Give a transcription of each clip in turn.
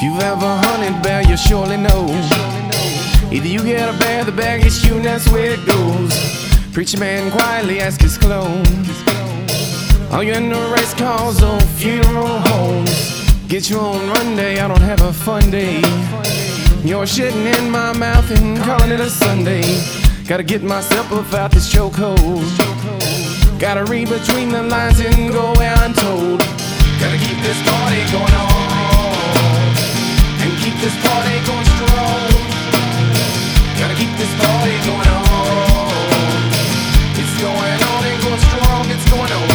you've ever hunted bear, you surely know. Either you get a bear, the bear gets you, and that's where it goes. Preacher man quietly asks his clone, are you in the race cars or funeral homes? Get your own run day, I don't have a fun day. You're shitting in my mouth and calling it a Sunday. Gotta get myself up out this chokehold. Gotta read between the lines and go where I'm told. Gotta keep this party going on and keep this party going strong. Gotta keep this party going on. It's going on and going strong. It's going on.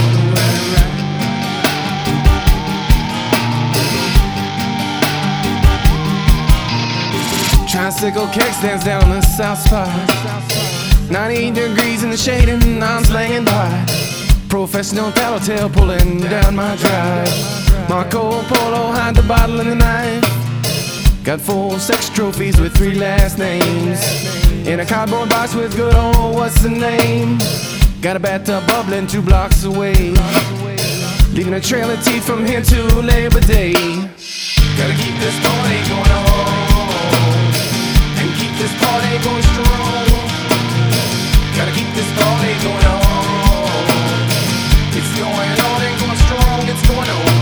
Tricycle keg stands down on the south spot. 98 degrees in the shade and I'm slanging by. Professional tattletale pulling down my drive. Marco Polo, hide the bottle and the knife. Got 4 sex trophies with 3 last names. In a cardboard box with good old what's the name. Got a bathtub bubbling 2 blocks away. Leaving a trail of teeth from here to Labor Day. Gotta keep this party going on and keep this party going strong. Gotta keep this party going on. It's going on and going strong. It's going on.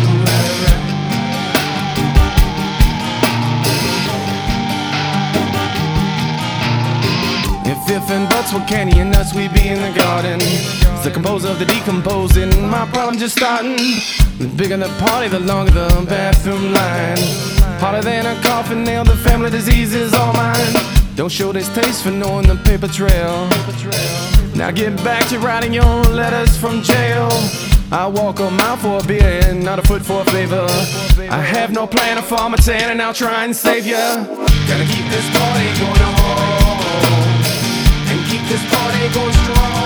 If and buts were candy and nuts, we'd be in the garden. It's the composer of the decomposing. My problem just starting. The bigger the party, the longer the bathroom line. Harder than a coffin nail, the family disease is all mine. Don't show distaste for knowing the paper trail. Now get back to writing your letters from jail. I walk a mile for a beer and not a foot for a favor. I have no plan of farm a tan and I'll try and save ya. Gotta keep this party going on and keep this party going strong.